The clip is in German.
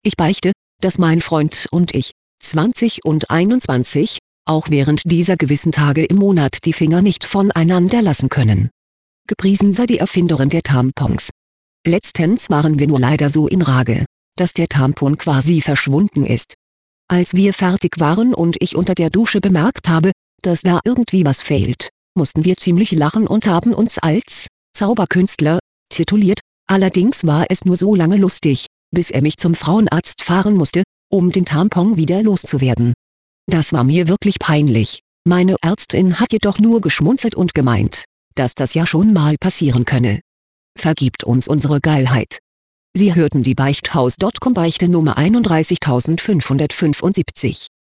Ich beichte, dass mein Freund und ich, 20 und 21, auch während dieser gewissen Tage im Monat die Finger nicht voneinander lassen können. Gepriesen sei die Erfinderin der Tampons. Letztens waren wir nur leider so in Rage, dass der Tampon quasi verschwunden ist. Als wir fertig waren und ich unter der Dusche bemerkt habe, dass da irgendwie was fehlt, mussten wir ziemlich lachen und haben uns als Zauberkünstler tituliert. Allerdings war es nur so lange lustig, bis er mich zum Frauenarzt fahren musste, um den Tampon wieder loszuwerden. Das war mir wirklich peinlich. Meine Ärztin hat jedoch nur geschmunzelt und gemeint, dass das ja schon mal passieren könne. Vergibt uns unsere Geilheit. Sie hörten die Beichthaus.com Beichte Nummer 31575.